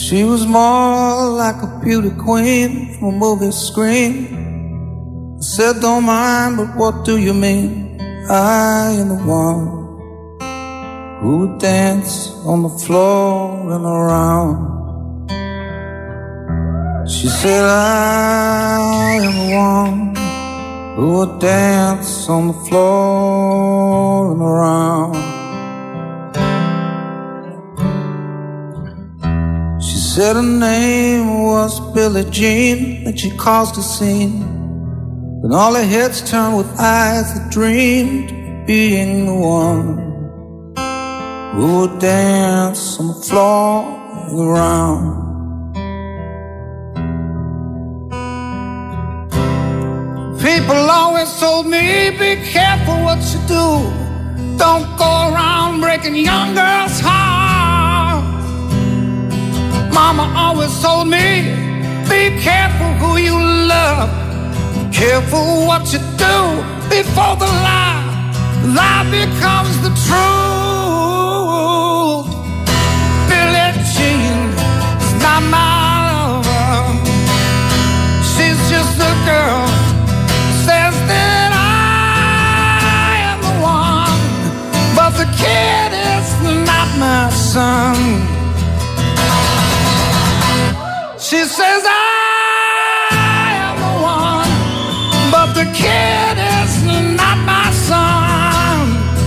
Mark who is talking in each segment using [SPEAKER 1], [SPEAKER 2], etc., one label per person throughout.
[SPEAKER 1] She was more like a beauty queen from a movie screen. I said, don't mind, but what do you mean? I am the one who would dance on the floor and around. She said, I am the one who would dance on the floor and around. She said her name was Billie Jean, and she caused a scene. Then all her heads turned with eyes that dreamed of being the one who would dance on the floor and around. People always told me, be careful what you do. Don't go around breaking young girls' hearts. Mama always told me, be careful who you love. Be careful what you do before the lie becomes the truth. Billie Jean is not my lover. She's just a girl says that I am the one, but the kid is not my son. She says I am the one, but the kid is not my son.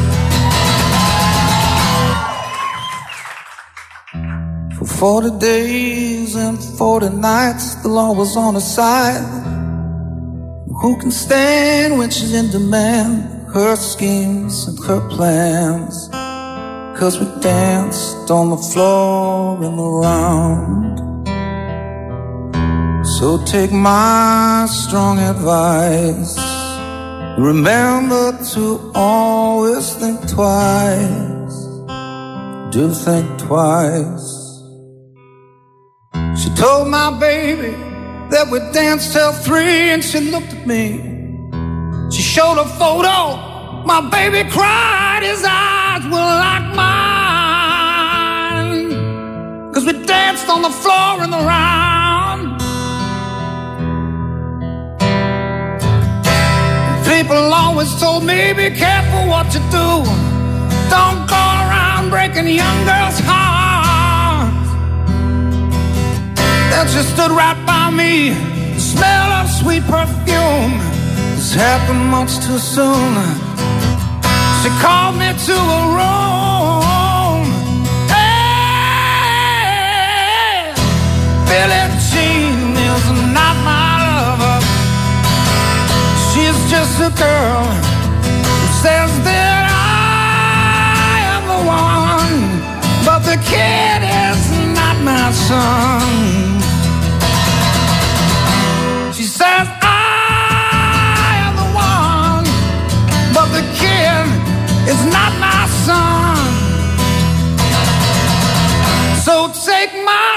[SPEAKER 1] For 40 days and 40 nights, the law was on her side. Who can stand when she's in demand? Her schemes and her plans. 'Cause we danced on the floor and around. So take my strong advice. Remember to always think twice. Do think twice. She told my baby that we danced till 3, and she looked at me. She showed a photo. My baby cried. His eyes were like mine. 'Cause we danced on the floor and around. People always told me, be careful what you do. Don't go around breaking young girls' hearts. Then she stood right by me, the smell of sweet perfume. This happened much too soon. She called me to a room. Hey, Billie Jean is not my lover. She's just a girl who says that I am the one, but the kid is not my son. She says I am the one, but the kid is not my son. So take my